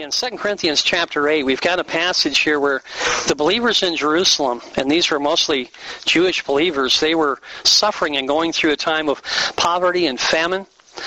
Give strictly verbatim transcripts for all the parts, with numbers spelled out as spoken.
in Second Corinthians chapter eight, we've got a passage here where the believers in Jerusalem, and these were mostly Jewish believers, they were suffering and going through a time of poverty and famine.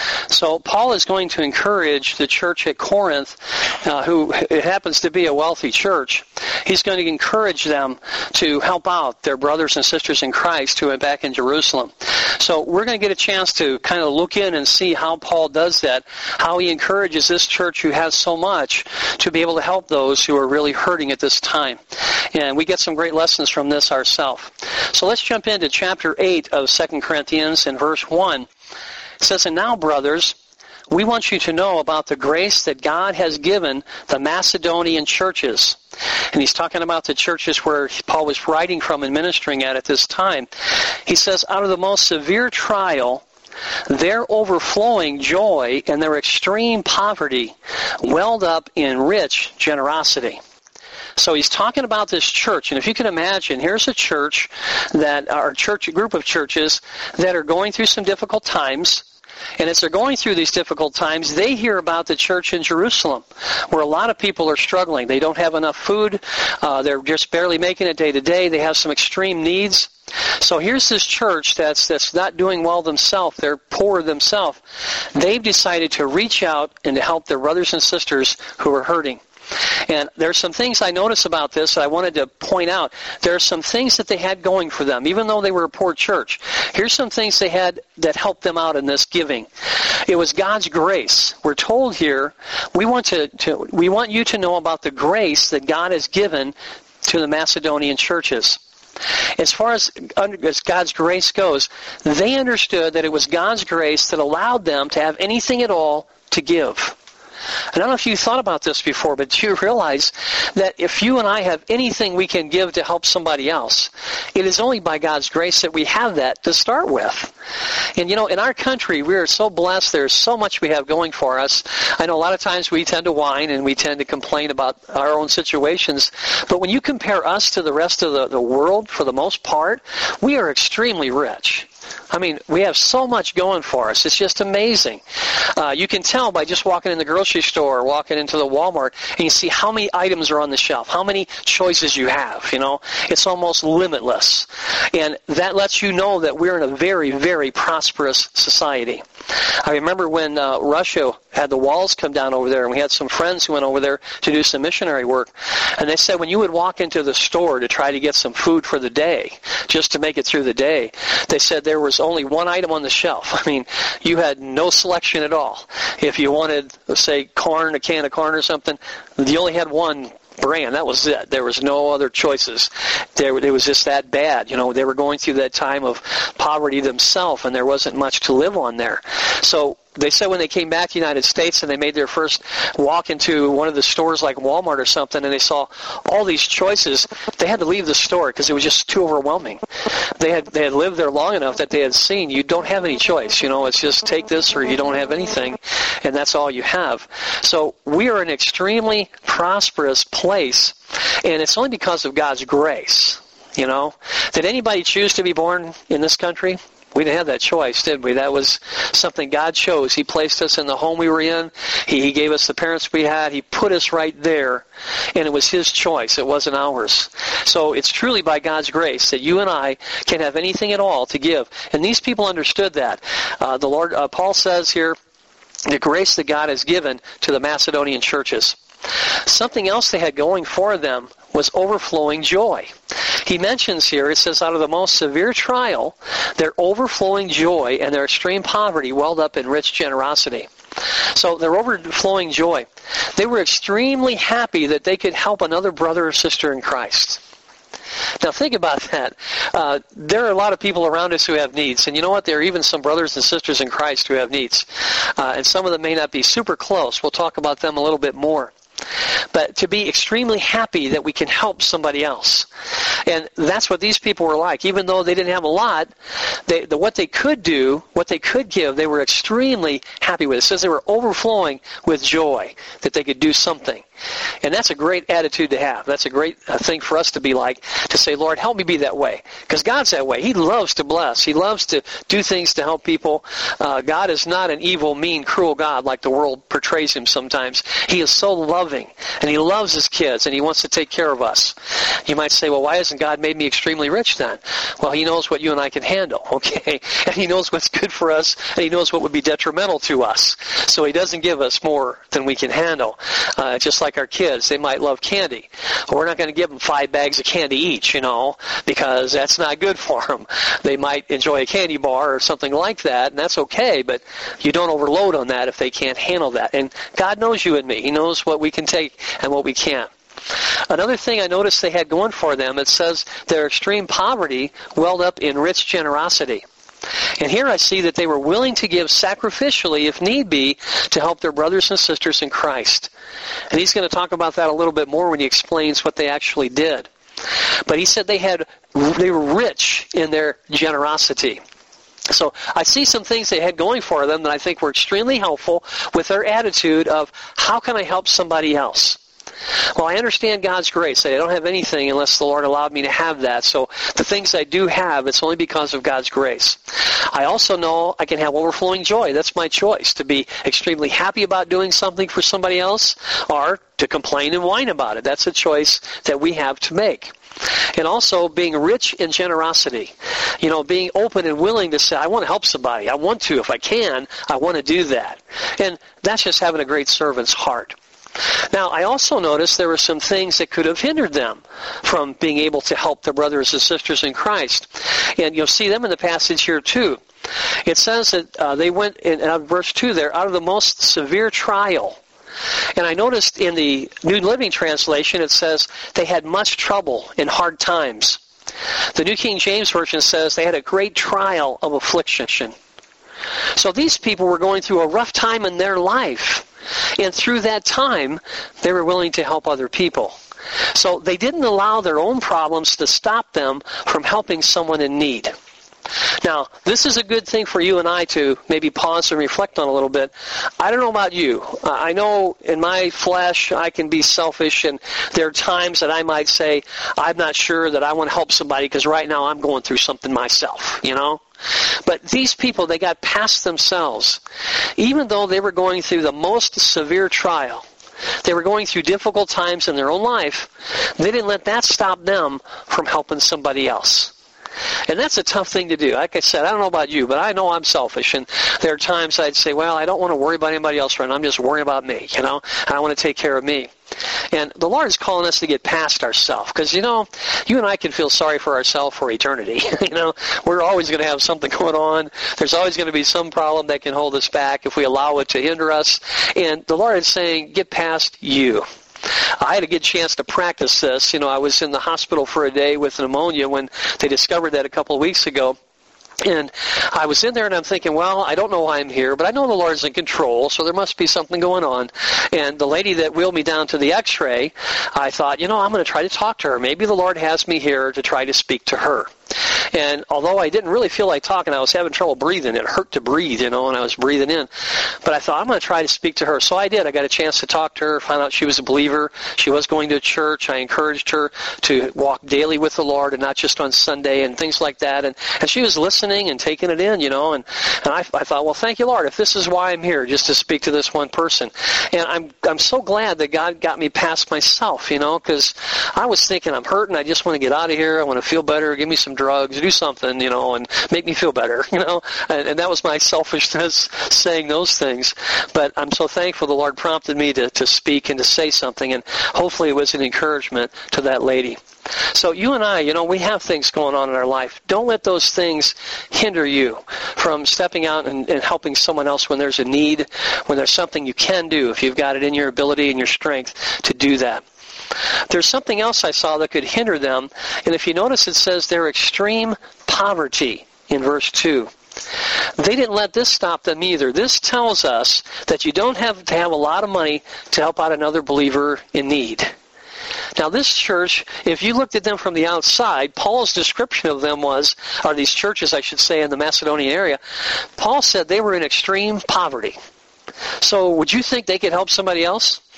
So Paul is going to encourage the church at Corinth, uh, who it happens to be a wealthy church. He's going to encourage them to help out their brothers and sisters in Christ who are back in Jerusalem. So we're going to get a chance to kind of look in and see how Paul does that, how he encourages this church who has so much to be able to help those who are really hurting at this time. And we get some great lessons from this ourselves. So let's jump into chapter eight of Second Corinthians in verse one. It says, "And now, brothers, we want you to know about the grace that God has given the Macedonian churches." And he's talking about the churches where Paul was writing from and ministering at at this time. He says, "Out of the most severe trial, their overflowing joy and their extreme poverty welled up in rich generosity." So he's talking about this church, and if you can imagine, here's a church that, our church, a group of churches that are going through some difficult times. And as they're going through these difficult times, they hear about the church in Jerusalem, where a lot of people are struggling. They don't have enough food. Uh, they're just barely making it day to day. They have some extreme needs. So here's this church that's that's not doing well themselves. They're poor themselves. They've decided to reach out and to help their brothers and sisters who are hurting. And there's some things I noticed about this that I wanted to point out. There are some things that they had going for them, even though they were a poor church. Here's some things they had that helped them out in this giving. It was God's grace. We're told here, we want to, to we want you to know about the grace that God has given to the Macedonian churches. As far as, as God's grace goes, they understood that it was God's grace that allowed them to have anything at all to give. I don't know if you thought about this before, but you realize that if you and I have anything we can give to help somebody else, it is only by God's grace that we have that to start with. And you know, in our country, we are so blessed. There's so much we have going for us. I know a lot of times we tend to whine and we tend to complain about our own situations. But when you compare us to the rest of the, the world, for the most part, we are extremely rich. I mean, we have so much going for us. It's just amazing. Uh, you can tell by just walking in the grocery store or walking into the Walmart, and you see how many items are on the shelf, how many choices you have, you know. It's almost limitless. And that lets you know that we're in a very, very prosperous society. I remember when uh, Russia had the walls come down over there, and we had some friends who went over there to do some missionary work. And they said when you would walk into the store to try to get some food for the day, just to make it through the day, they said there was only one item on the shelf. I mean, you had no selection at all. If you wanted, say, corn, a can of corn or something, you only had one brand. That was it. There was no other choices. There, it was just that bad. You know, they were going through that time of poverty themselves, and there wasn't much to live on there. So they said when they came back to the United States and they made their first walk into one of the stores like Walmart or something, and they saw all these choices, they had to leave the store because it was just too overwhelming. They had they had lived there long enough that they had seen you don't have any choice. You know, it's just take this or you don't have anything, and that's all you have. So we are an extremely prosperous place, and it's only because of God's grace. You know, did anybody choose to be born in this country? We didn't have that choice, did we? That was something God chose. He placed us in the home we were in. He, he gave us the parents we had. He put us right there, and it was His choice. It wasn't ours. So it's truly by God's grace that you and I can have anything at all to give. And these people understood that. Uh, the Lord, uh, Paul says here, the grace that God has given to the Macedonian churches. Something else they had going for them was overflowing joy. He mentions here, it says, out of the most severe trial, their overflowing joy and their extreme poverty welled up in rich generosity. So their overflowing joy. They were extremely happy that they could help another brother or sister in Christ. Now think about that. Uh, there are a lot of people around us who have needs. And you know what? There are even some brothers and sisters in Christ who have needs. Uh, and some of them may not be super close. We'll talk about them a little bit more. But to be extremely happy that we can help somebody else. And that's what these people were like. Even though they didn't have a lot, they, the, what they could do, what they could give, they were extremely happy with. It says they were overflowing with joy, that they could do something. And that's a great attitude to have. That's a great uh, thing for us to be like, to say, Lord, help me be that way. Because God's that way. He loves to bless. He loves to do things to help people. Uh, God is not an evil, mean, cruel God like the world portrays him sometimes. He is so loving, and he loves his kids, and he wants to take care of us. You might say, well, why hasn't God made me extremely rich then? Well, he knows what you and I can handle, okay? And he knows what's good for us, and he knows what would be detrimental to us. So he doesn't give us more than we can handle. Uh, just like our kids, they might love candy. Well, we're not going to give them five bags of candy each, you know, because that's not good for them. They might enjoy a candy bar or something like that, and that's okay, but you don't overload on that if they can't handle that. And God knows you and me. He knows what we can take and what we can't. Another thing I noticed they had going for them, it says their extreme poverty welled up in rich generosity. And here I see that they were willing to give sacrificially, if need be, to help their brothers and sisters in Christ. And he's going to talk about that a little bit more when he explains what they actually did. But he said they had they were rich in their generosity. So I see some things they had going for them that I think were extremely helpful with their attitude of, how can I help somebody else? Well, I understand God's grace. I don't have anything unless the Lord allowed me to have that. So the things I do have, it's only because of God's grace. I also know I can have overflowing joy. That's my choice, to be extremely happy about doing something for somebody else, or to complain and whine about it. That's a choice that we have to make. And also being rich in generosity. You know, being open and willing to say, I want to help somebody. I want to. If I can, I want to do that. And that's just having a great servant's heart. Now, I also noticed there were some things that could have hindered them from being able to help their brothers and sisters in Christ. And you'll see them in the passage here too. It says that uh, they went, in uh, verse two there, out of the most severe trial. And I noticed in the New Living Translation it says they had much trouble in hard times. The New King James Version says they had a great trial of affliction. So these people were going through a rough time in their life. And through that time, they were willing to help other people. So they didn't allow their own problems to stop them from helping someone in need. Now, this is a good thing for you and I to maybe pause and reflect on a little bit. I don't know about you. Uh, I know in my flesh I can be selfish, and there are times that I might say, I'm not sure that I want to help somebody because right now I'm going through something myself, you know? But these people, they got past themselves. Even though they were going through the most severe trial, they were going through difficult times in their own life, they didn't let that stop them from helping somebody else. And that's a tough thing to do. Like I said, I don't know about you, but I know I'm selfish. And there are times I'd say, well, I don't want to worry about anybody else right now. I'm just worrying about me, you know. And I want to take care of me. And the Lord is calling us to get past ourselves. Because, you know, you and I can feel sorry for ourselves for eternity. You know, we're always going to have something going on. There's always going to be some problem that can hold us back if we allow it to hinder us. And the Lord is saying, get past you. I had a good chance to practice this. You know, I was in the hospital for a day with pneumonia when they discovered that a couple of weeks ago. And I was in there and I'm thinking, well, I don't know why I'm here, but I know the Lord's in control, so there must be something going on. And the lady that wheeled me down to the x-ray, I thought, you know, I'm going to try to talk to her. Maybe the Lord has me here to try to speak to her. And although I didn't really feel like talking, I was having trouble breathing. It hurt to breathe, you know, and I was breathing in. But I thought, I'm going to try to speak to her. So I did. I got a chance to talk to her, find out she was a believer. She was going to church. I encouraged her to walk daily with the Lord and not just on Sunday and things like that. And, and she was listening and taking it in, you know. And, and I, I thought, well, thank you, Lord, if this is why I'm here, just to speak to this one person. And I'm I'm so glad that God got me past myself, you know, because I was thinking, I'm hurting. I just want to get out of here. I want to feel better. Give me some drugs. Do something, you know, and make me feel better, you know. And, and that was my selfishness saying those things. But I'm so thankful the Lord prompted me to, to speak and to say something, and hopefully it was an encouragement to that lady. So you and I, you know, we have things going on in our life. Don't let those things hinder you from stepping out and, and helping someone else when there's a need, when there's something you can do, if you've got it in your ability and your strength to do that. There's something else I saw that could hinder them, and if you notice it says their extreme poverty in verse two. They didn't let this stop them either. This tells us that you don't have to have a lot of money to help out another believer in need. Now this church, if you looked at them from the outside, Paul's description of them was, or these churches I should say in the Macedonian area, Paul said they were in extreme poverty. So would you think they could help somebody else?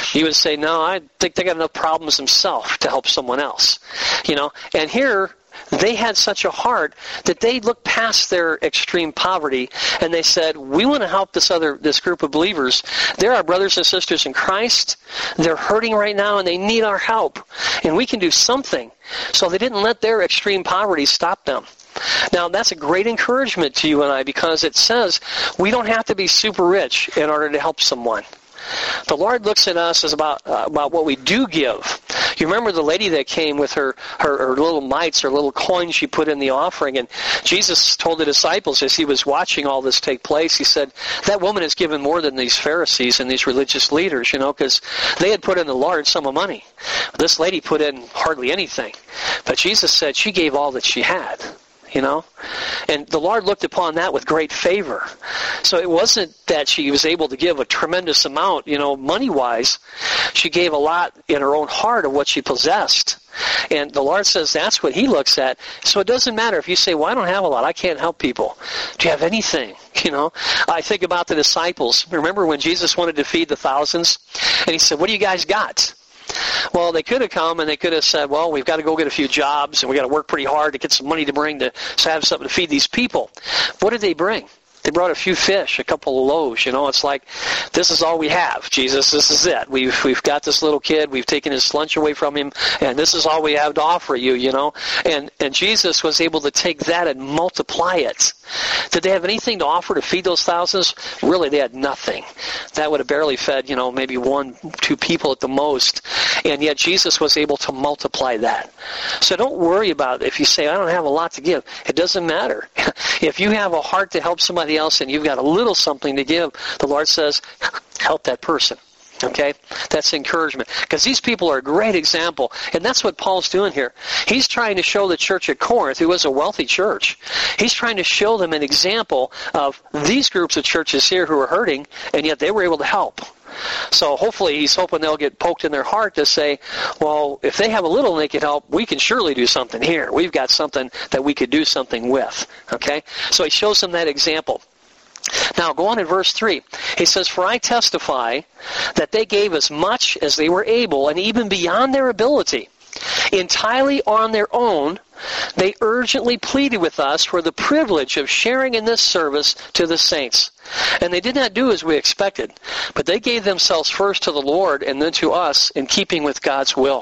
You would say, no, I think they got enough problems themselves to help someone else. You know, and here they had such a heart that they looked past their extreme poverty and they said, we want to help this other this group of believers. They're our brothers and sisters in Christ. They're hurting right now and they need our help. And we can do something. So they didn't let their extreme poverty stop them. Now, that's a great encouragement to you and I, because it says we don't have to be super rich in order to help someone. The Lord looks at us as about uh, about what we do give. You remember the lady that came with her, her, her little mites, her little coins she put in the offering, and Jesus told the disciples as he was watching all this take place, he said, that woman has given more than these Pharisees and these religious leaders, you know, because they had put in a large sum of money. This lady put in hardly anything. But Jesus said she gave all that she had. You know, and the Lord looked upon that with great favor. So it wasn't that she was able to give a tremendous amount, you know, money-wise. She gave a lot in her own heart of what she possessed. And the Lord says that's what he looks at. So it doesn't matter if you say, well, I don't have a lot. I can't help people. Do you have anything? You know, I think about the disciples. Remember when Jesus wanted to feed the thousands? And he said, what do you guys got? Well, they could have come and they could have said, well, we've got to go get a few jobs and we've got to work pretty hard to get some money to bring to, to have something to feed these people. What did they bring? They brought a few fish, a couple of loaves. You know, it's like, this is all we have, Jesus. This is it. We've we've got this little kid. We've taken his lunch away from him, and this is all we have to offer you, you know. And, and Jesus was able to take that and multiply it. Did they have anything to offer to feed those thousands? Really, they had nothing. That would have barely fed, you know, maybe one, two people at the most. And yet Jesus was able to multiply that. So don't worry about it. If you say, I don't have a lot to give, it doesn't matter. If you have a heart to help somebody else and you've got a little something to give, the Lord says, help that person. Okay? That's encouragement. Because these people are a great example. And that's what Paul's doing here. He's trying to show the church at Corinth, who was a wealthy church, he's trying to show them an example of these groups of churches here who are hurting, and yet they were able to help. So hopefully he's hoping they'll get poked in their heart to say, well, if they have a little and they can help, we can surely do something here. We've got something that we could do something with. Okay? So he shows them that example. Now, go on in verse three. He says, for I testify that they gave as much as they were able, and even beyond their ability. Entirely on their own, they urgently pleaded with us for the privilege of sharing in this service to the saints. And they did not do as we expected, but they gave themselves first to the Lord and then to us in keeping with God's will.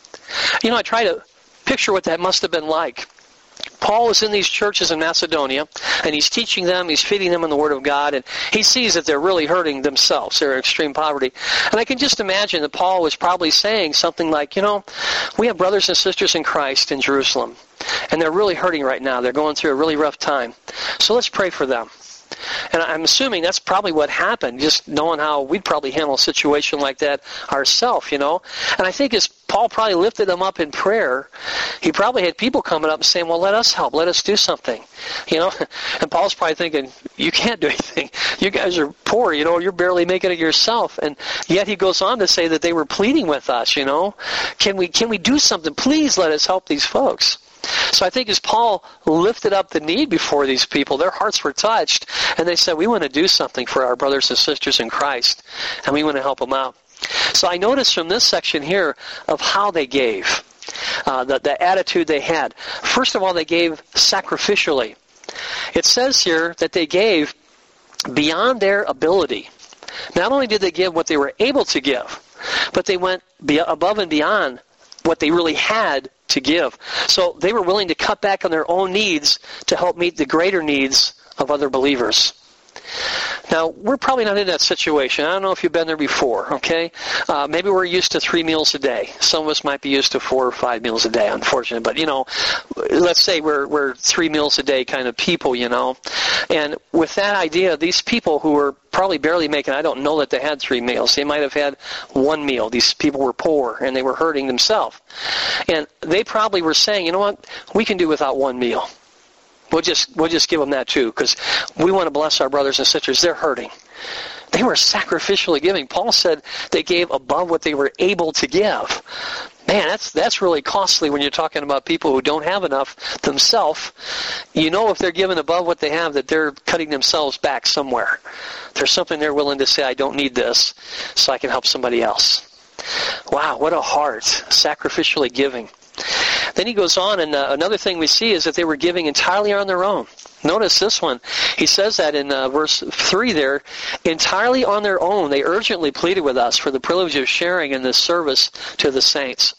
You know, I try to picture what that must have been like. Paul is in these churches in Macedonia, and he's teaching them, he's feeding them in the Word of God, and he sees that they're really hurting themselves. They're in extreme poverty. And I can just imagine that Paul was probably saying something like, you know, we have brothers and sisters in Christ in Jerusalem, and they're really hurting right now. They're going through a really rough time. So let's pray for them. And I'm assuming that's probably what happened, just knowing how we'd probably handle a situation like that ourselves, you know. And I think as Paul probably lifted them up in prayer, he probably had people coming up and saying, well, let us help. Let us do something, you know. And Paul's probably thinking, you can't do anything. You guys are poor, you know. You're barely making it yourself. And yet he goes on to say that they were pleading with us, you know. Can we, can we do something? Please let us help these folks. So I think as Paul lifted up the need before these people, their hearts were touched, and they said, we want to do something for our brothers and sisters in Christ, and we want to help them out. So I noticed from this section here of how they gave, uh, the, the attitude they had. First of all, they gave sacrificially. It says here that they gave beyond their ability. Not only did they give what they were able to give, but they went be- above and beyond what they really had to give. So they were willing to cut back on their own needs to help meet the greater needs of other believers. Now, we're probably not in that situation. I don't know if you've been there before, okay? Uh, maybe we're used to three meals a day. Some of us might be used to four or five meals a day, unfortunately. But, you know, let's say we're we're three meals a day kind of people, you know. And with that idea, these people who were probably barely making, I don't know that they had three meals. They might have had one meal. These people were poor, and they were hurting themselves. And they probably were saying, you know what, we can do without one meal. We'll just we'll just give them that too, because we want to bless our brothers and sisters. They're hurting. They were sacrificially giving. Paul said they gave above what they were able to give. Man, that's that's really costly when you're talking about people who don't have enough themselves. You know, if they're giving above what they have, that they're cutting themselves back somewhere. There's something they're willing to say, I don't need this, so I can help somebody else. Wow, what a heart, sacrificially giving. Then he goes on, and uh, another thing we see is that they were giving entirely on their own. Notice this one. He says that in uh, verse three there, entirely on their own, they urgently pleaded with us for the privilege of sharing in this service to the saints.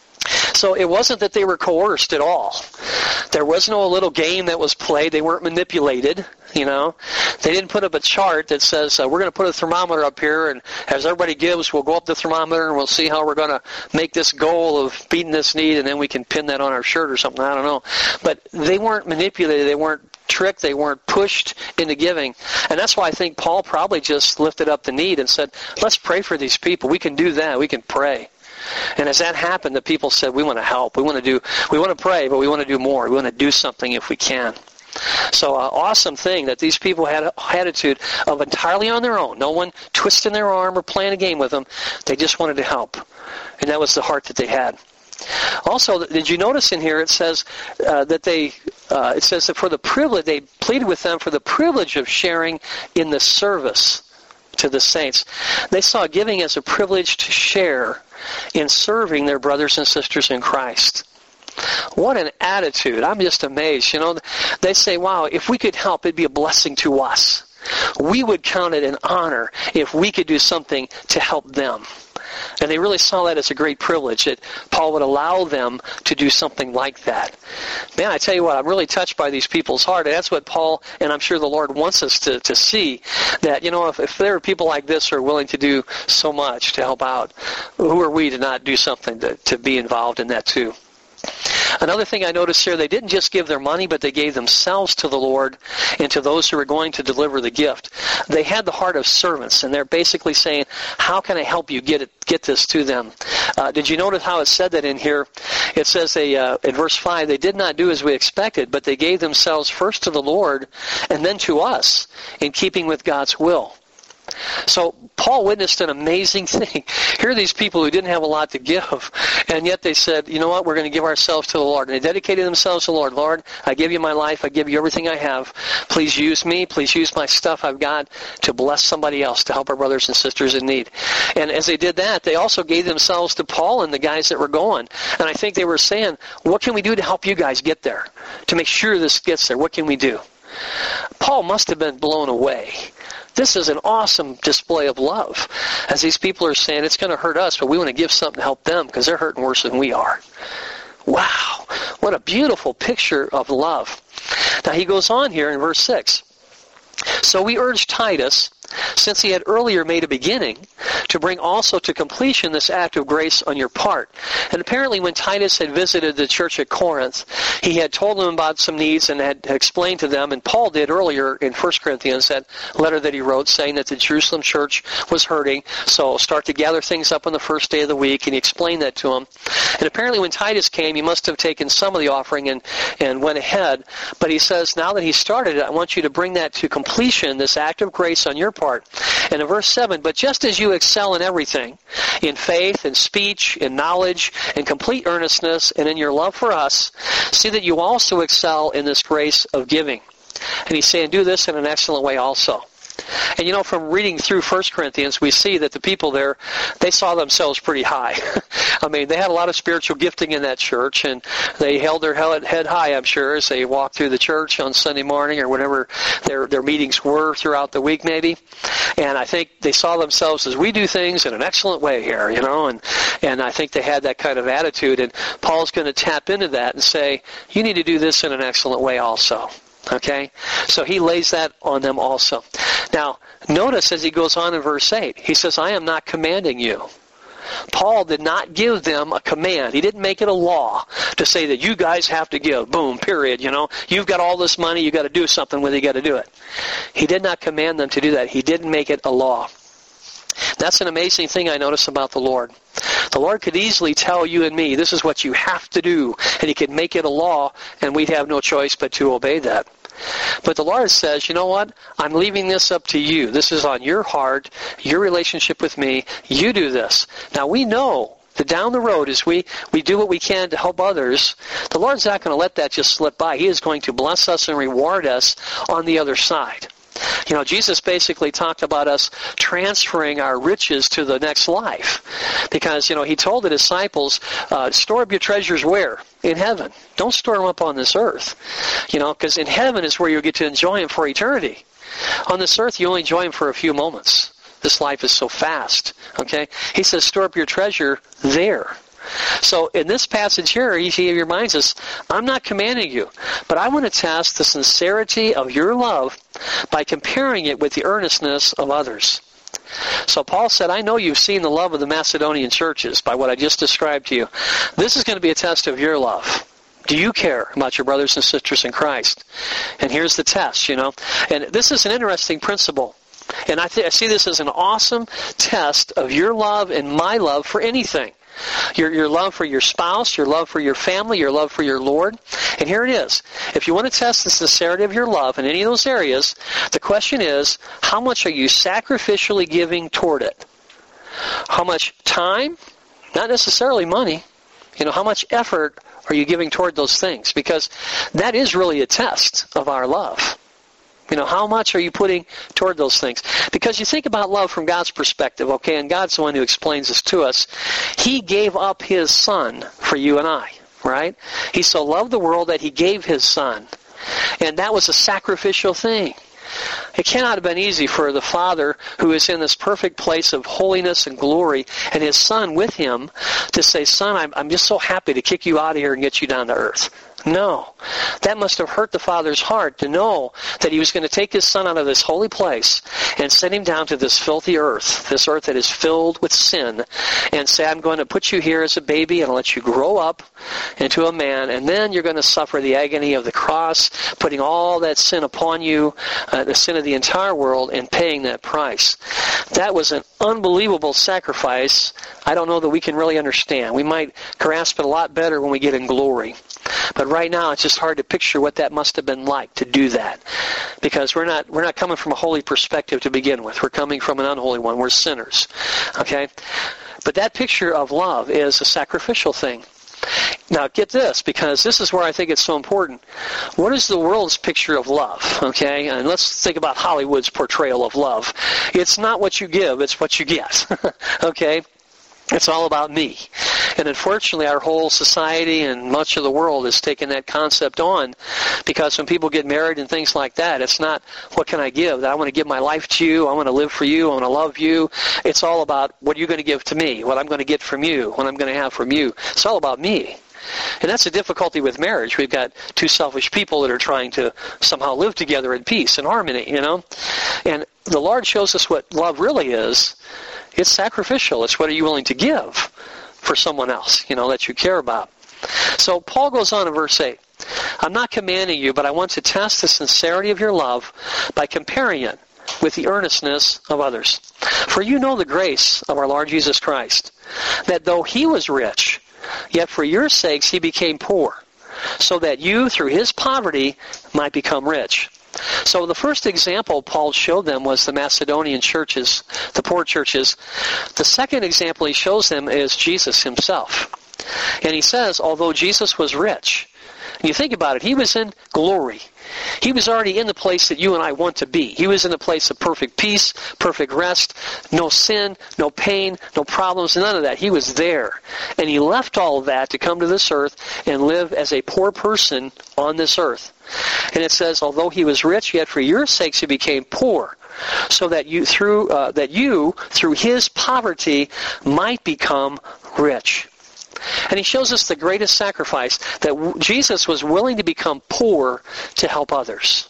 So it wasn't that they were coerced at all. There was no little game that was played. They weren't manipulated, you know. They didn't put up a chart that says, uh, we're going to put a thermometer up here, and as everybody gives, we'll go up the thermometer, and we'll see how we're going to make this goal of beating this need, and then we can pin that on our shirt or something. I don't know. But they weren't manipulated. They weren't tricked. They weren't pushed into giving. And that's why I think Paul probably just lifted up the need and said, let's pray for these people. We can do that. We can pray. And as that happened, the people said, we want to help. We want to do, we want to pray, but we want to do more. We want to do something if we can. So uh, awesome thing that these people had an attitude of entirely on their own. No one twisting their arm or playing a game with them. They just wanted to help. And that was the heart that they had. Also, did you notice in here it says uh, that they, uh, it says that for the privilege, they pleaded with them for the privilege of sharing in the service to the saints. They saw giving as a privilege to share in serving their brothers and sisters in Christ. What an attitude. I'm just amazed. You know, they say, wow, if we could help, it'd be a blessing to us. We would count it an honor if we could do something to help them. And they really saw that as a great privilege, that Paul would allow them to do something like that. Man, I tell you what, I'm really touched by these people's heart. And that's what Paul, and I'm sure the Lord wants us to, to see, that, you know, if, if there are people like this who are willing to do so much to help out, who are we to not do something to, to be involved in that too? Another thing I noticed here, they didn't just give their money, but they gave themselves to the Lord and to those who were going to deliver the gift. They had the heart of servants, and they're basically saying, how can I help you get it, get this to them? Uh, did you notice how it said that in here? It says they, uh, in verse five, they did not do as we expected, but they gave themselves first to the Lord and then to us in keeping with God's will. So Paul witnessed an amazing thing. Here are these people who didn't have a lot to give, and yet they said, you know what, we're going to give ourselves to the Lord. And they dedicated themselves to the Lord. Lord, I give you my life. I give you everything I have. Please use me. Please use my stuff I've got to bless somebody else, to help our brothers and sisters in need. And as they did that, they also gave themselves to Paul and the guys that were going. And I think they were saying, what can we do to help you guys get there? To make sure this gets there, what can we do? Paul must have been blown away. This is an awesome display of love. As these people are saying, it's going to hurt us, but we want to give something to help them because they're hurting worse than we are. Wow, what a beautiful picture of love. Now he goes on here in verse six. So we urge Titus, since he had earlier made a beginning, to bring also to completion this act of grace on your part. And apparently when Titus had visited the church at Corinth, he had told them about some needs and had explained to them, and Paul did earlier in First Corinthians, that letter that he wrote saying that the Jerusalem church was hurting, so start to gather things up on the first day of the week, and he explained that to them. And apparently when Titus came, he must have taken some of the offering and, and went ahead, but he says, now that he started it, I want you to bring that to completion, this act of grace on your part. And in verse seven, but just as you excel in everything, in faith, in speech, in knowledge, in complete earnestness, and in your love for us, see that you also excel in this grace of giving. And he's saying, do this in an excellent way also. And you know, from reading through First Corinthians, we see that the people there, they saw themselves pretty high. I mean, they had a lot of spiritual gifting in that church, and they held their head high, I'm sure, as they walked through the church on Sunday morning or whatever their, their meetings were throughout the week maybe. And I think they saw themselves as, we do things in an excellent way here, you know, and, and I think they had that kind of attitude. And Paul's going to tap into that and say, you need to do this in an excellent way also. Okay? So he lays that on them also. Now, notice as he goes on in verse eight, he says, I am not commanding you. Paul did not give them a command. He didn't make it a law to say that you guys have to give. Boom, period. You know, you've got all this money, you've got to do something with it, you've got to do it. He did not command them to do that. He didn't make it a law. That's an amazing thing I notice about the Lord. The Lord could easily tell you and me, this is what you have to do, and he could make it a law, and we'd have no choice but to obey that. But the Lord says, you know what? I'm leaving this up to you. This is on your heart, your relationship with me. You do this. Now we know that down the road, as we, we do what we can to help others, the Lord's not going to let that just slip by. He is going to bless us and reward us on the other side. You know, Jesus basically talked about us transferring our riches to the next life. Because, you know, he told the disciples, uh, store up your treasures where? In heaven. Don't store them up on this earth. You know, because in heaven is where you'll get to enjoy them for eternity. On this earth, you only enjoy them for a few moments. This life is so fast. Okay? He says, store up your treasure there. So in this passage here, he reminds us, I'm not commanding you, but I want to test the sincerity of your love by comparing it with the earnestness of others. So Paul said, I know you've seen the love of the Macedonian churches by what I just described to you. This is going to be a test of your love. Do you care about your brothers and sisters in Christ? And here's the test, you know. And this is an interesting principle. And I, th- I see this as an awesome test of your love and my love for anything. Your, your love for your spouse, your love for your family, your love for your Lord. And here it is. If you want to test the sincerity of your love in any of those areas, the question is, how much are you sacrificially giving toward it? How much time? Not necessarily money. You know, how much effort are you giving toward those things? Because that is really a test of our love. You know, how much are you putting toward those things? Because you think about love from God's perspective, okay, and God's the one who explains this to us. He gave up His Son for you and I, right? He so loved the world that He gave His Son. And that was a sacrificial thing. It cannot have been easy for the Father, who is in this perfect place of holiness and glory, and His Son with Him, to say, Son, I'm, I'm just so happy to kick you out of here and get you down to earth. No. That must have hurt the Father's heart to know that He was going to take His Son out of this holy place and send Him down to this filthy earth, this earth that is filled with sin, and say, I'm going to put you here as a baby and let you grow up into a man, and then you're going to suffer the agony of the cross, putting all that sin upon you, uh, the sin of the entire world, and paying that price. That was an unbelievable sacrifice. I don't know that we can really understand. We might grasp it a lot better when we get in glory. But right now, it's just hard to picture what that must have been like to do that, because we're not we're not coming from a holy perspective to begin with. We're coming from an unholy one. We're sinners, okay? But that picture of love is a sacrificial thing. Now, get this, because this is where I think it's so important. What is the world's picture of love, okay? And let's think about Hollywood's portrayal of love. It's not what you give, it's what you get, okay? It's all about me. And unfortunately, our whole society and much of the world has taken that concept on, because when people get married and things like that, it's not, what can I give? I want to give my life to you. I want to live for you. I want to love you. It's all about what you're going to give to me, what I'm going to get from you, what I'm going to have from you. It's all about me. And that's the difficulty with marriage. We've got two selfish people that are trying to somehow live together in peace and harmony, you know. And the Lord shows us what love really is. It's sacrificial. It's what are you willing to give for someone else, you know, that you care about. So Paul goes on in verse eight. I'm not commanding you, but I want to test the sincerity of your love by comparing it with the earnestness of others. For you know the grace of our Lord Jesus Christ, that though He was rich, yet for your sakes He became poor, so that you through His poverty might become rich. So the first example Paul showed them was the Macedonian churches, the poor churches. The second example he shows them is Jesus Himself. And he says, although Jesus was rich, and you think about it, He was in glory. He was already in the place that you and I want to be. He was in the place of perfect peace, perfect rest, no sin, no pain, no problems, none of that. He was there. And He left all of that to come to this earth and live as a poor person on this earth. And it says, although He was rich, yet for your sakes He became poor, so that you through uh, that you through His poverty might become rich. And he shows us the greatest sacrifice, that Jesus was willing to become poor to help others.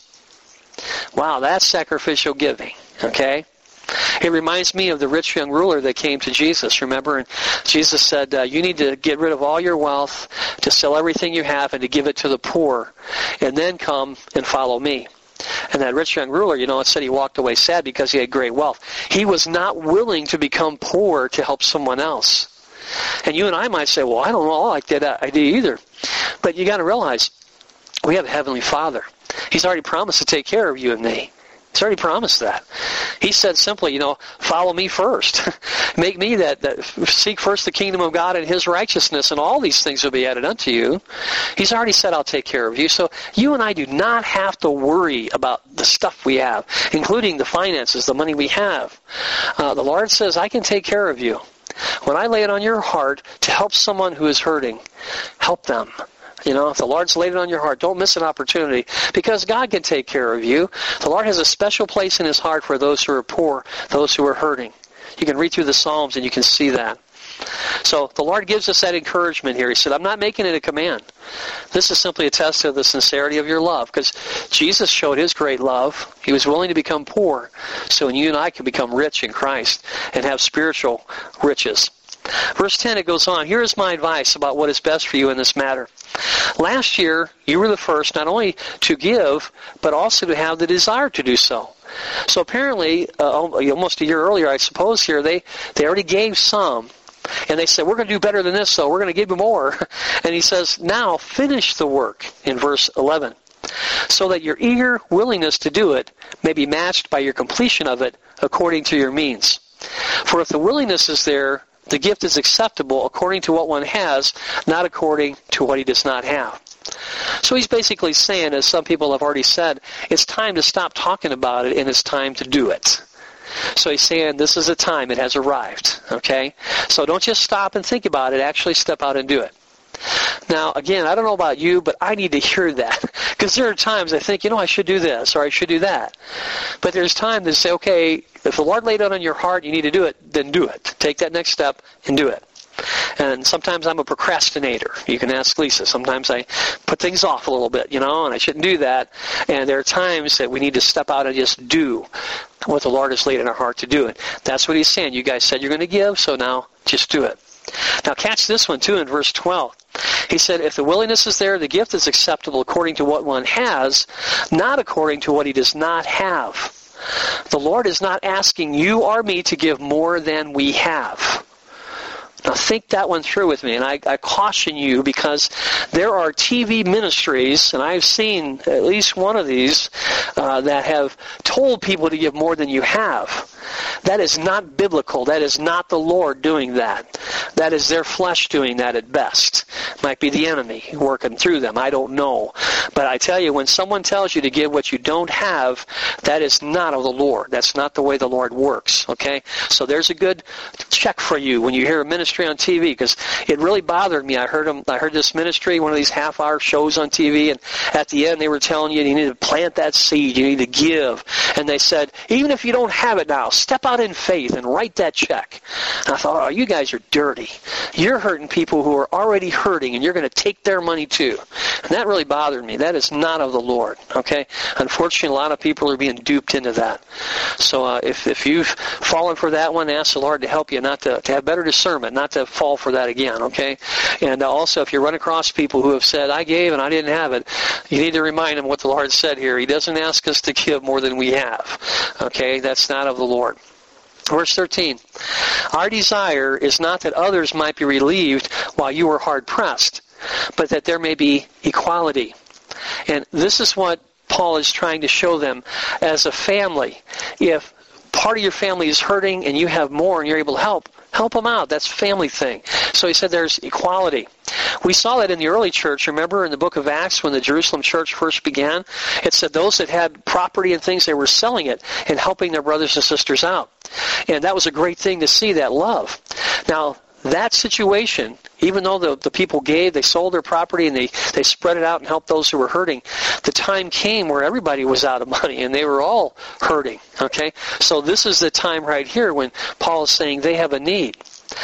Wow, that's sacrificial giving, okay? It reminds me of the rich young ruler that came to Jesus, remember? And Jesus said, uh, you need to get rid of all your wealth, to sell everything you have, and to give it to the poor, and then come and follow me. And that rich young ruler, you know, it said he walked away sad because he had great wealth. He was not willing to become poor to help someone else. And you and I might say, well, I don't know like that idea either. But you got to realize, we have a Heavenly Father. He's already promised to take care of you and me. He's already promised that. He said simply, you know, follow me first. Make me that, that, seek first the kingdom of God and his righteousness, and all these things will be added unto you. He's already said, I'll take care of you. So you and I do not have to worry about the stuff we have, including the finances, the money we have. Uh, the Lord says, I can take care of you. When I lay it on your heart to help someone who is hurting, help them. You know, if the Lord's laid it on your heart, don't miss an opportunity, because God can take care of you. The Lord has a special place in his heart for those who are poor, those who are hurting. You can read through the Psalms and you can see that. So the Lord gives us that encouragement here. He said, I'm not making it a command. This is simply a test of the sincerity of your love, because Jesus showed his great love. He was willing to become poor so you and I can become rich in Christ and have spiritual riches. Verse ten, it goes on, here is my advice about what is best for you in this matter. Last year, you were the first not only to give, but also to have the desire to do so. So apparently, uh, almost a year earlier, I suppose here, they, they already gave some. And they said, we're going to do better than this, so we're going to give you more. And he says, now finish the work in verse eleven, so that your eager willingness to do it may be matched by your completion of it according to your means. For if the willingness is there, the gift is acceptable according to what one has, not according to what he does not have. So he's basically saying, as some people have already said, it's time to stop talking about it and it's time to do it. So he's saying this is a time, it has arrived. Okay? So don't just stop and think about it, actually step out and do it. Now, again, I don't know about you, but I need to hear that. Because there are times I think, you know, I should do this or I should do that. But there's time to say, okay, if the Lord laid it on your heart, you need to do it, then do it. Take that next step and do it. And sometimes I'm a procrastinator. You can ask Lisa. Sometimes I put things off a little bit, you know, and I shouldn't do that. And there are times that we need to step out and just do what the Lord has laid in our heart to do it. That's what he's saying. You guys said you're going to give, so now just do it. Now catch this one too in verse twelve. He said, if the willingness is there, the gift is acceptable according to what one has, not according to what he does not have. The Lord is not asking you or me to give more than we have. Now think that one through with me, and I, I caution you, because there are T V ministries, and I've seen at least one of these, uh, that have told people to give more than you have. That is not biblical. That is not the Lord doing that. That is their flesh doing that at best. Might be the enemy working through them. I don't know. But I tell you, when someone tells you to give what you don't have, that is not of the Lord. That's not the way the Lord works. Okay? So there's a good check for you when you hear a ministry on T V, because it really bothered me. I heard them, I heard this ministry, one of these half-hour shows on T V, and at the end they were telling you you need to plant that seed, you need to give. And they said, even if you don't have it now, step out in faith and write that check. And I thought, oh, you guys are dirty. You're hurting people who are already hurting, and you're going to take their money too. And that really bothered me. That is not of the Lord. Okay? Unfortunately, a lot of people are being duped into that. So uh, if, if you've fallen for that one, ask the Lord to help you not to, to have better discernment, not to fall for that again. Okay? And uh, also, if you run across people who have said, I gave and I didn't have it, you need to remind them what the Lord said here. He doesn't ask us to give more than we have. Okay? That's not of the Lord. Verse thirteen, our desire is not that others might be relieved while you are hard-pressed, but that there may be equality. And this is what Paul is trying to show them as a family. If part of your family is hurting and you have more and you're able to help, help them out. That's a family thing. So he said there's equality. We saw that in the early church. Remember in the book of Acts when the Jerusalem church first began? It said those that had property and things, they were selling it and helping their brothers and sisters out. And that was a great thing to see, that love. Now, that situation, even though the, the people gave, they sold their property and they, they spread it out and helped those who were hurting, the time came where everybody was out of money and they were all hurting. Okay? So this is the time right here when Paul is saying they have a need.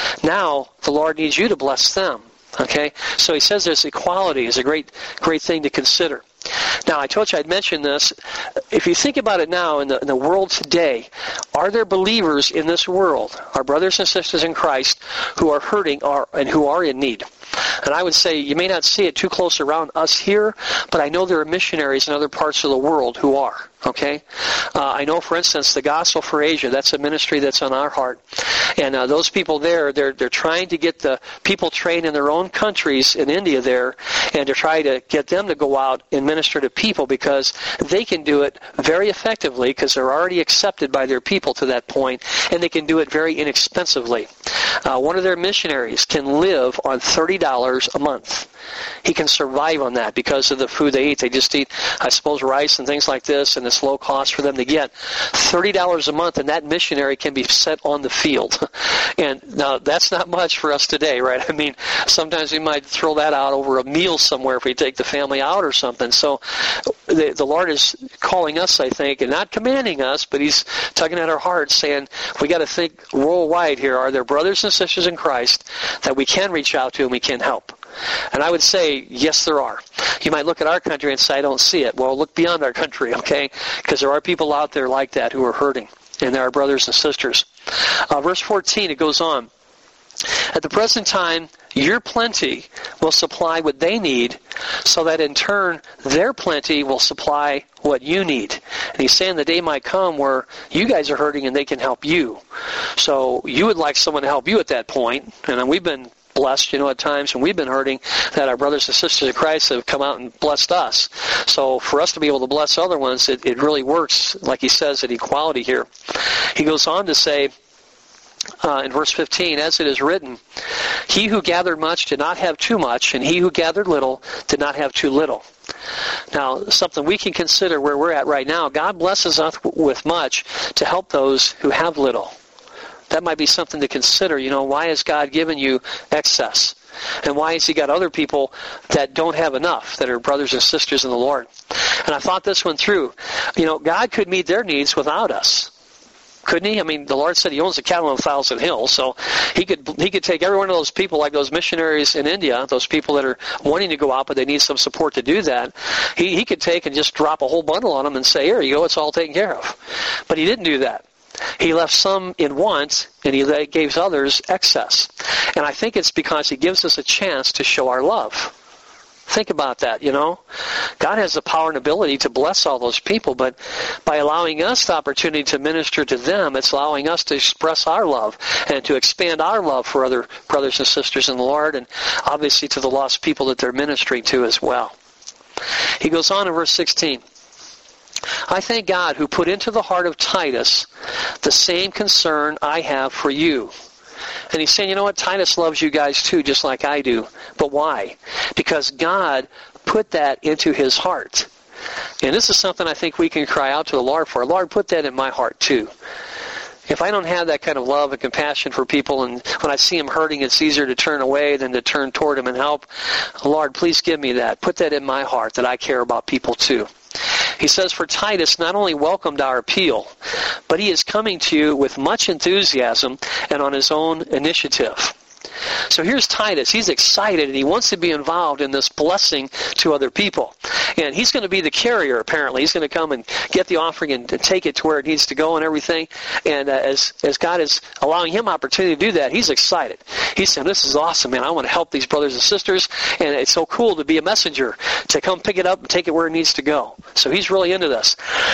Now, the Lord needs you to bless them. Okay? So he says there's equality is a great, great thing to consider. Now, I told you I'd mention this. If you think about it now in the, in the world today, are there believers in this world, our brothers and sisters in Christ, who are hurting are, and who are in need? And I would say you may not see it too close around us here, but I know there are missionaries in other parts of the world who are. Okay, uh, I know, for instance, the Gospel for Asia. That's a ministry that's on our heart, and uh, those people there, they're they're trying to get the people trained in their own countries in India there, and to try to get them to go out and minister to people because they can do it very effectively because they're already accepted by their people to that point, and they can do it very inexpensively. Uh, one of their missionaries can live on thirty dollars a month. He can survive on that because of the food they eat. They just eat, I suppose, rice and things like this, and it's low cost for them to get. thirty dollars a month, and that missionary can be set on the field. And now, that's not much for us today, right? I mean, sometimes we might throw that out over a meal somewhere if we take the family out or something. So the, the Lord is calling us, I think, and not commanding us, but He's tugging at our hearts, saying, we got to think worldwide here. Are there brothers and sisters in Christ that we can reach out to and we can help? And I would say, yes, there are. You might look at our country and say, I don't see it. Well, look beyond our country, okay? Because there are people out there like that who are hurting, and there are brothers and sisters. Uh, verse fourteen, it goes on. At the present time, your plenty will supply what they need, so that in turn, their plenty will supply what you need. And he's saying the day might come where you guys are hurting and they can help you. So you would like someone to help you at that point, and we've been blessed, you know, at times when we've been hurting, that our brothers and sisters of Christ have come out and blessed us. So for us to be able to bless other ones, it, it really works, like he says, at equality here. He goes on to say, uh, in verse fifteen, as it is written, he who gathered much did not have too much, and he who gathered little did not have too little. Now, something we can consider where we're at right now, God blesses us with much to help those who have little. That might be something to consider. You know, why has God given you excess? And why has He got other people that don't have enough, that are brothers and sisters in the Lord? And I thought this one through. You know, God could meet their needs without us. Couldn't He? I mean, the Lord said He owns the cattle on a thousand hills, so He could He could take every one of those people, like those missionaries in India, those people that are wanting to go out, but they need some support to do that. He, he could take and just drop a whole bundle on them and say, here you go, it's all taken care of. But He didn't do that. He left some in want, and He gave others excess. And I think it's because He gives us a chance to show our love. Think about that, you know. God has the power and ability to bless all those people, but by allowing us the opportunity to minister to them, it's allowing us to express our love and to expand our love for other brothers and sisters in the Lord, and obviously to the lost people that they're ministering to as well. He goes on in verse sixteen. I thank God who put into the heart of Titus the same concern I have for you. And he's saying, you know what, Titus loves you guys too, just like I do. But why? Because God put that into his heart. And this is something I think we can cry out to the Lord for. Lord, put that in my heart too. If I don't have that kind of love and compassion for people, and when I see them hurting, it's easier to turn away than to turn toward them and help. Lord, please give me that. Put that in my heart, that I care about people too. He says, for Titus not only welcomed our appeal, but he is coming to you with much enthusiasm and on his own initiative. So here's Titus. He's excited and he wants to be involved in this blessing to other people. And he's going to be the carrier, apparently. He's going to come and get the offering and, and take it to where it needs to go and everything. And uh, as, as God is allowing him opportunity to do that, he's excited. He's saying, this is awesome, man. I want to help these brothers and sisters. And it's so cool to be a messenger, to come pick it up and take it where it needs to go. So he's really into this.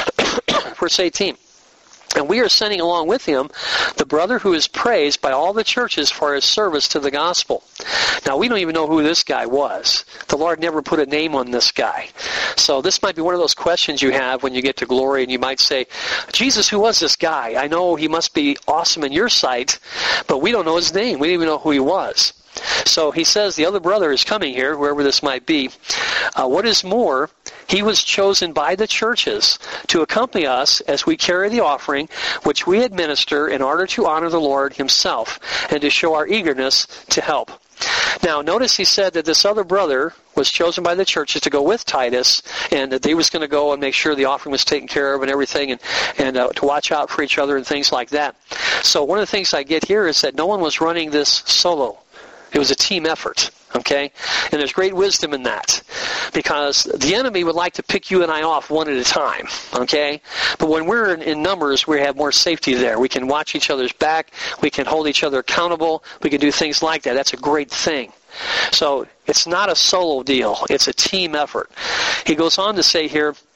Verse eighteen. And we are sending along with him the brother who is praised by all the churches for his service to the gospel. Now, we don't even know who this guy was. The Lord never put a name on this guy. So this might be one of those questions you have when you get to glory, and you might say, Jesus, who was this guy? I know he must be awesome in your sight, but we don't know his name. We don't even know who he was. So he says the other brother is coming here, wherever this might be. Uh, what is more, he was chosen by the churches to accompany us as we carry the offering, which we administer in order to honor the Lord himself and to show our eagerness to help. Now, notice he said that this other brother was chosen by the churches to go with Titus, and that they was going to go and make sure the offering was taken care of and everything, and, and uh, to watch out for each other and things like that. So one of the things I get here is that no one was running this solo. It was a team effort, okay? And there's great wisdom in that, because the enemy would like to pick you and I off one at a time, okay? But when we're in, in numbers, we have more safety there. We can watch each other's back. We can hold each other accountable. We can do things like that. That's a great thing. So it's not a solo deal. It's a team effort. He goes on to say here,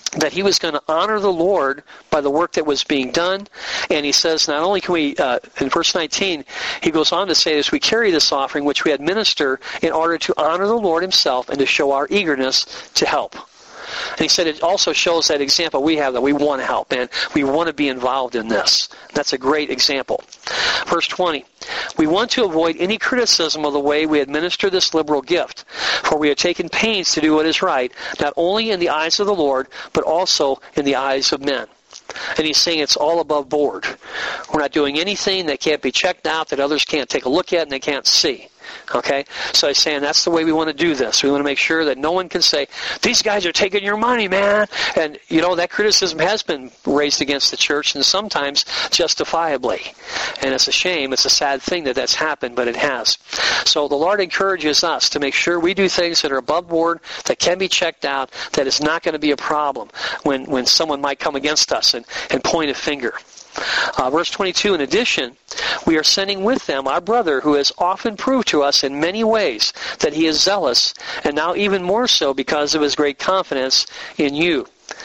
that he was going to honor the Lord by the work that was being done. And he says, not only can we, uh, in verse nineteen, he goes on to say this, we carry this offering which we administer in order to honor the Lord himself and to show our eagerness to help. And he said it also shows that example we have that we want to help and we want to be involved in this. That's a great example. Verse twenty, we want to avoid any criticism of the way we administer this liberal gift, for we have taken pains to do what is right, not only in the eyes of the Lord, but also in the eyes of men. And he's saying it's all above board. We're not doing anything that can't be checked out, that others can't take a look at and they can't see. Okay? So he's saying that's the way we want to do this. We want to make sure that no one can say, these guys are taking your money, man. And, you know, that criticism has been raised against the church, and sometimes justifiably. And it's a shame. It's a sad thing that that's happened, but it has. So the Lord encourages us to make sure we do things that are above board, that can be checked out, that is not going to be a problem when, when someone might come against us and, and point a finger. Uh, verse twenty-two, in addition, we are sending with them our brother who has often proved to us in many ways that he is zealous, and now even more so because of his great confidence in you.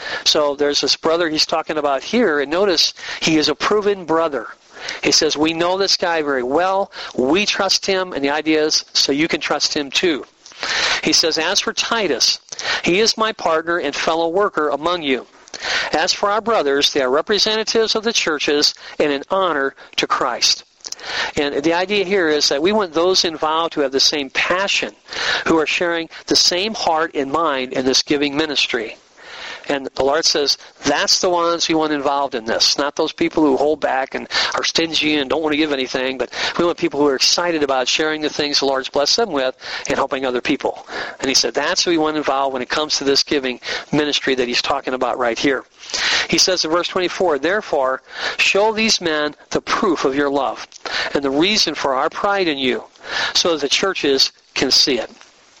So there's this brother he's talking about here, and notice he is a proven brother. He says, we know this guy very well, we trust him, and the idea is so you can trust him too. He says, as for Titus, he is my partner and fellow worker among you. As for our brothers, they are representatives of the churches and an honor to Christ. And the idea here is that we want those involved who have the same passion, who are sharing the same heart and mind in this giving ministry. And the Lord says, that's the ones we want involved in this. Not those people who hold back and are stingy and don't want to give anything, but we want people who are excited about sharing the things the Lord's blessed them with and helping other people. And he said, that's who we want involved when it comes to this giving ministry that he's talking about right here. He says in verse twenty-four, therefore, show these men the proof of your love and the reason for our pride in you, so that the churches can see it.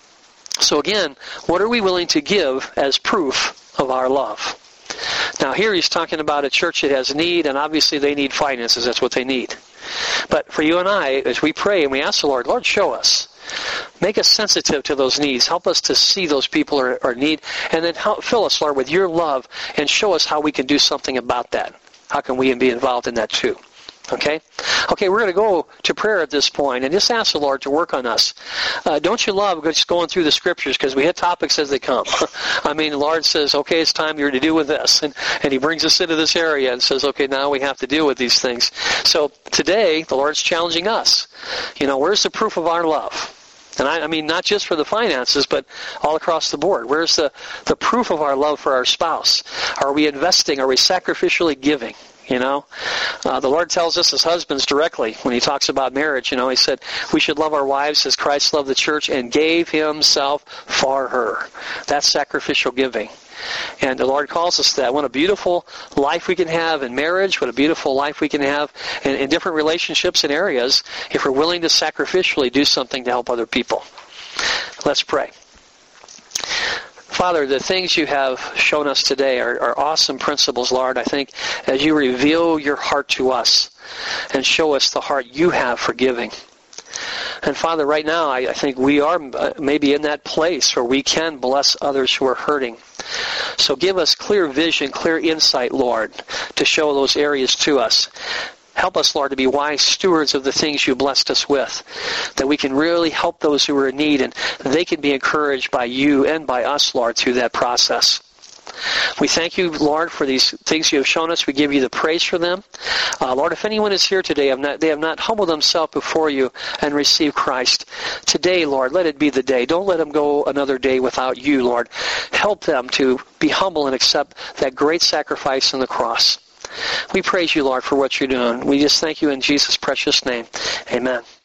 So again, what are we willing to give as proof of our love? Now here he's talking about a church that has need, and obviously they need finances. That's what they need. But for you and I, as we pray and we ask the Lord, Lord, show us. Make us sensitive to those needs. Help us to see those people are, are in need. And then help, fill us, Lord, with your love and show us how we can do something about that. How can we be involved in that too? Okay? Okay, we're going to go to prayer at this point and just ask the Lord to work on us. Uh, don't you love just going through the scriptures, because we hit topics as they come. I mean, the Lord says, okay, it's time you're to deal with this. And, and he brings us into this area and says, okay, now we have to deal with these things. So today, the Lord's challenging us. You know, where's the proof of our love? And I, I mean, not just for the finances, but all across the board. Where's the, the proof of our love for our spouse? Are we investing? Are we sacrificially giving? You know, uh, the Lord tells us as husbands directly when he talks about marriage, you know, he said we should love our wives as Christ loved the church and gave himself for her. That's sacrificial giving. And the Lord calls us to that. What a beautiful life we can have in marriage. What a beautiful life we can have in, in different relationships and areas if we're willing to sacrificially do something to help other people. Let's pray. Father, the things you have shown us today are, are awesome principles, Lord. I think as you reveal your heart to us and show us the heart you have for giving. And Father, right now, I, I think we are maybe in that place where we can bless others who are hurting. So give us clear vision, clear insight, Lord, to show those areas to us. Help us, Lord, to be wise stewards of the things you blessed us with, that we can really help those who are in need, and they can be encouraged by you and by us, Lord, through that process. We thank you, Lord, for these things you have shown us. We give you the praise for them. Uh, Lord, if anyone is here today, have not, they have not humbled themselves before you and received Christ, today, Lord, let it be the day. Don't let them go another day without you, Lord. Help them to be humble and accept that great sacrifice on the cross. We praise you, Lord, for what you're doing. We just thank you in Jesus' precious name. Amen.